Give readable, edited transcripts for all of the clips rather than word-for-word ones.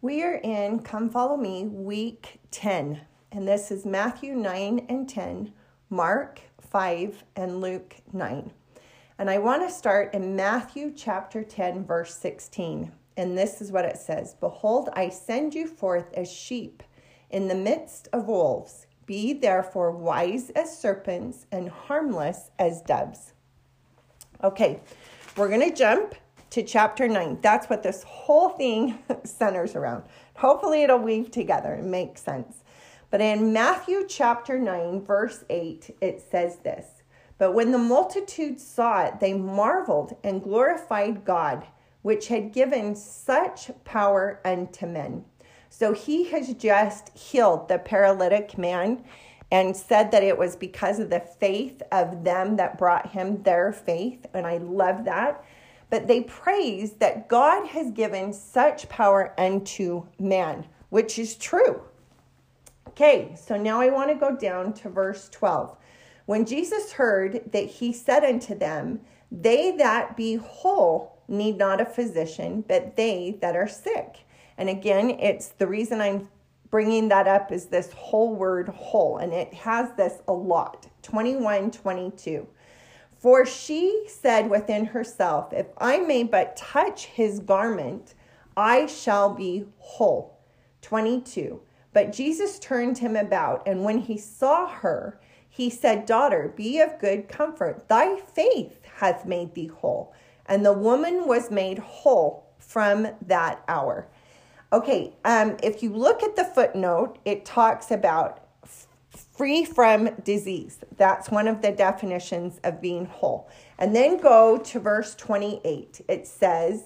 We are in Come Follow Me, week 10, and this is Matthew 9 and 10, Mark 5, and Luke 9. And I want to start in Matthew chapter 10, verse 16, and this is what it says. Behold, I send you forth as sheep in the midst of wolves. Be therefore wise as serpents and harmless as doves. Okay, we're going to jump to chapter 9. That's what this whole thing centers around. Hopefully it'll weave together and make sense. But in Matthew chapter 9, verse 8, it says this. But when the multitude saw it, they marveled and glorified God, which had given such power unto men. So he has just healed the paralytic man and said that it was because of the faith of them that brought him their faith. And I love that. But they praise that God has given such power unto man, which is true. Okay, so now I want to go down to verse 12. When Jesus heard that, he said unto them, They that be whole need not a physician, but they that are sick. And again, it's the reason I'm bringing that up is this whole word whole, and it has this a lot. 21:22. For she said within herself, If I may but touch his garment, I shall be whole. 22. But Jesus turned him about, and when he saw her, he said, Daughter, be of good comfort. Thy faith hath made thee whole. And the woman was made whole from that hour. Okay, if you look at the footnote, it talks about free from disease. That's one of the definitions of being whole. And then go to verse 28. It says,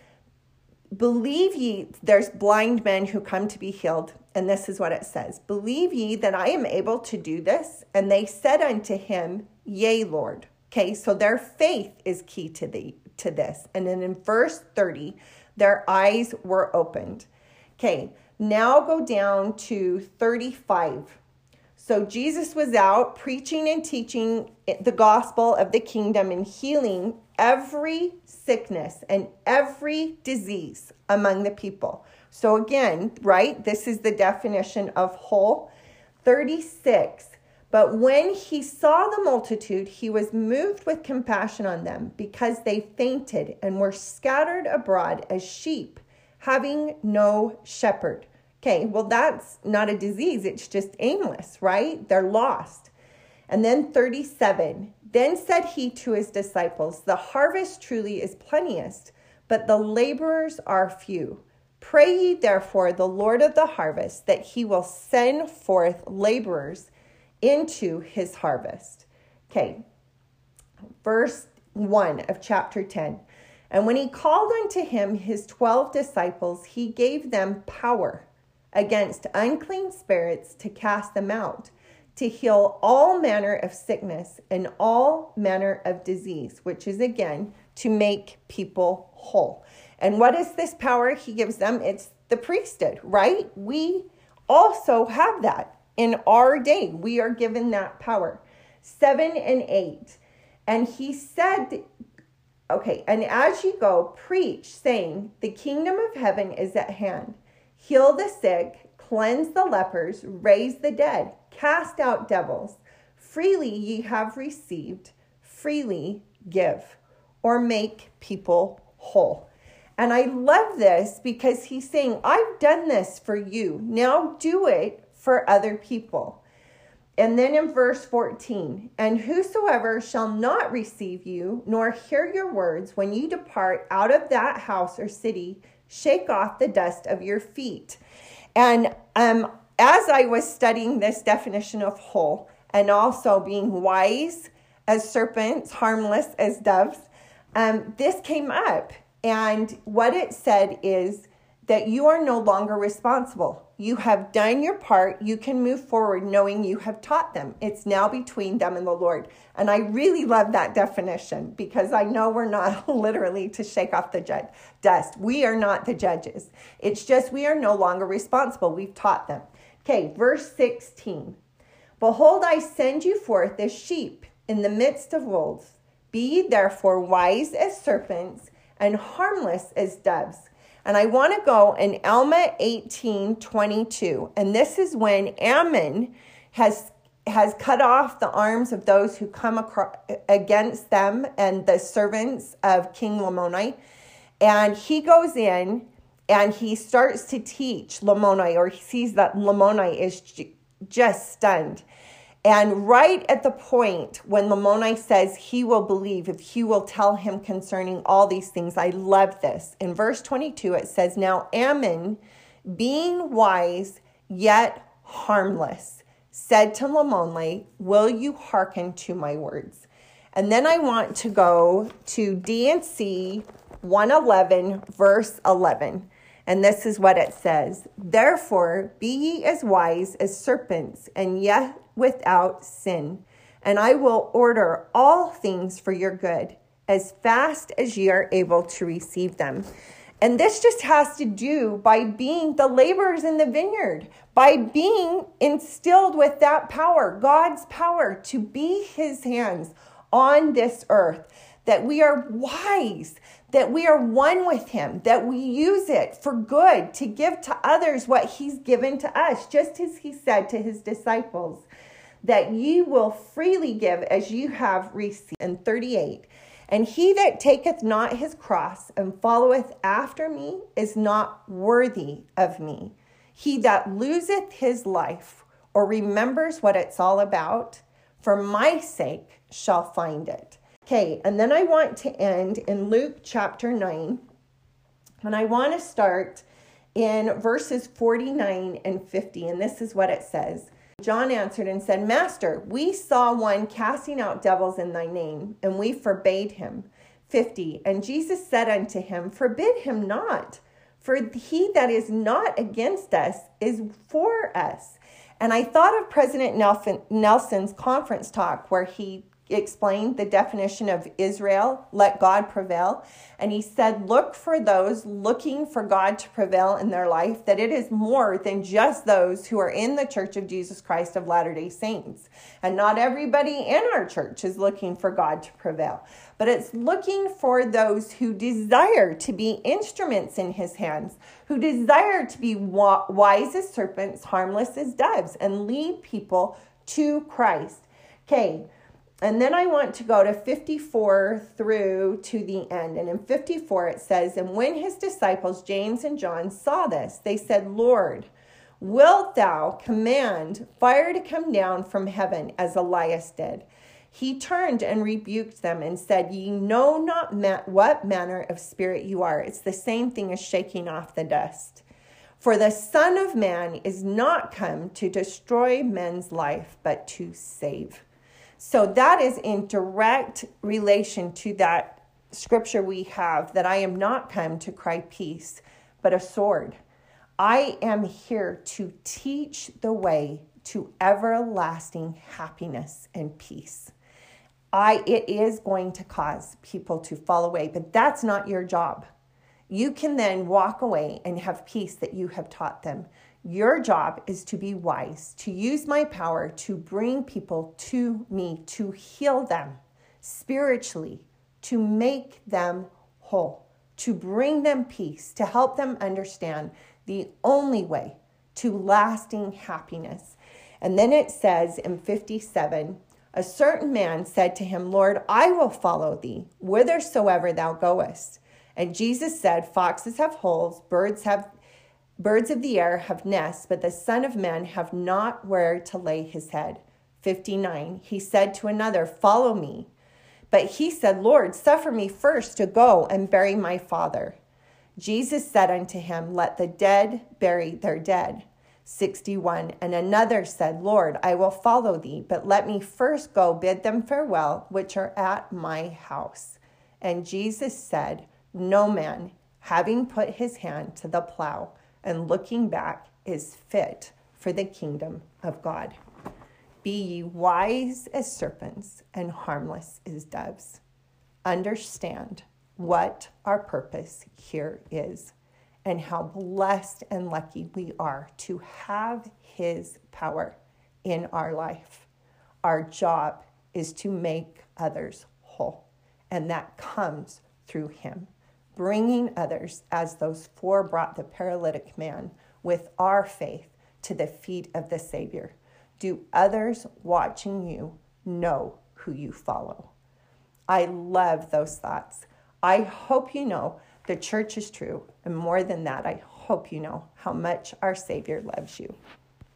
Believe ye, there's blind men who come to be healed. And this is what it says. Believe ye that I am able to do this? And they said unto him, Yea, Lord. Okay, so their faith is key to this. And then in verse 30, their eyes were opened. Okay, now go down to 35. So Jesus was out preaching and teaching the gospel of the kingdom and healing every sickness and every disease among the people. So again, right, this is the definition of whole. 36. But when he saw the multitude, he was moved with compassion on them because they fainted and were scattered abroad as sheep, having no shepherd. Okay, well, that's not a disease. It's just aimless, right? They're lost. And then 37, Then said he to his disciples, The harvest truly is plenteous, but the laborers are few. Pray ye therefore the Lord of the harvest, that he will send forth laborers into his harvest. Okay, verse 1 of chapter 10. And when he called unto him his 12 disciples, he gave them power against unclean spirits to cast them out, to heal all manner of sickness and all manner of disease, which is again to make people whole. And what is this power he gives them? It's the priesthood, right? We also have that in our day. We are given that power. 7 and 8. And he said, okay, and as ye go, preach, saying, The kingdom of heaven is at hand. Heal the sick, cleanse the lepers, raise the dead, cast out devils. Freely ye have received, freely give, or make people whole. And I love this because he's saying, I've done this for you. Now do it for other people. And then in verse 14, And whosoever shall not receive you, nor hear your words, when you depart out of that house or city, shake off the dust of your feet. And as I was studying this definition of whole, and also being wise as serpents, harmless as doves, this came up. And what it said is that you are no longer responsible. You have done your part. You can move forward knowing you have taught them. It's now between them and the Lord. And I really love that definition because I know we're not literally to shake off the dust. We are not the judges. It's just we are no longer responsible. We've taught them. Okay, verse 16. Behold, I send you forth as sheep in the midst of wolves. Be ye therefore wise as serpents and harmless as doves. And I want to go in Alma 18:22. And this is when Ammon has cut off the arms of those who come against them and the servants of King Lamoni. And he goes in and he starts to teach Lamoni, or he sees that Lamoni is just stunned. And right at the point when Lamoni says he will believe if he will tell him concerning all these things, I love this. In verse 22, it says, now Ammon, being wise yet harmless, said to Lamoni, will you hearken to my words? And then I want to go to D&C 111, verse 11. And this is what it says. Therefore, be ye as wise as serpents, and yet without sin. And I will order all things for your good, as fast as ye are able to receive them. And this just has to do by being the laborers in the vineyard, by being instilled with that power, God's power to be his hands on this earth, that we are wise, that we are one with him, that we use it for good, to give to others what he's given to us, just as he said to his disciples, that ye will freely give as you have received. And 38, and he that taketh not his cross and followeth after me is not worthy of me. He that loseth his life or remembers what it's all about, for my sake shall find it. Okay, and then I want to end in Luke chapter 9, and I want to start in verses 49 and 50, and this is what it says. John answered and said, Master, we saw one casting out devils in thy name, and we forbade him. 50, and Jesus said unto him, forbid him not, for he that is not against us is for us. And I thought of President Nelson's conference talk where he explained the definition of Israel, let God prevail. And he said, look for those looking for God to prevail in their life, that it is more than just those who are in the Church of Jesus Christ of Latter-day Saints. And not everybody in our church is looking for God to prevail, but it's looking for those who desire to be instruments in his hands, who desire to be wise as serpents, harmless as doves, and lead people to Christ. Okay. And then I want to go to 54 through to the end. And in 54 it says, and when his disciples, James and John, saw this, they said, Lord, wilt thou command fire to come down from heaven as Elias did? He turned and rebuked them and said, ye know not what manner of spirit you are. It's the same thing as shaking off the dust. For the Son of Man is not come to destroy men's life, but to save. So that is in direct relation to that scripture we have, that I am not come to cry peace, but a sword. I am here to teach the way to everlasting happiness and peace. It is going to cause people to fall away, but that's not your job. You can then walk away and have peace that you have taught them. Your job is to be wise, to use my power to bring people to me, to heal them spiritually, to make them whole, to bring them peace, to help them understand the only way to lasting happiness. And then it says in 57, a certain man said to him, Lord, I will follow thee whithersoever thou goest. And Jesus said, foxes have holes, birds of the air have nests, but the Son of Man have not where to lay his head. 59, he said to another, follow me. But he said, Lord, suffer me first to go and bury my father. Jesus said unto him, let the dead bury their dead. 61, and another said, Lord, I will follow thee, but let me first go bid them farewell, which are at my house. And Jesus said, no man, having put his hand to the plow and looking back, is fit for the kingdom of God. Be ye wise as serpents and harmless as doves. Understand what our purpose here is and how blessed and lucky we are to have his power in our life. Our job is to make others whole, and that comes through him. bringing others as those four brought the paralytic man with our faith to the feet of the Savior. Do others watching you know who you follow? I love those thoughts. I hope you know the church is true. And more than that, I hope you know how much our Savior loves you.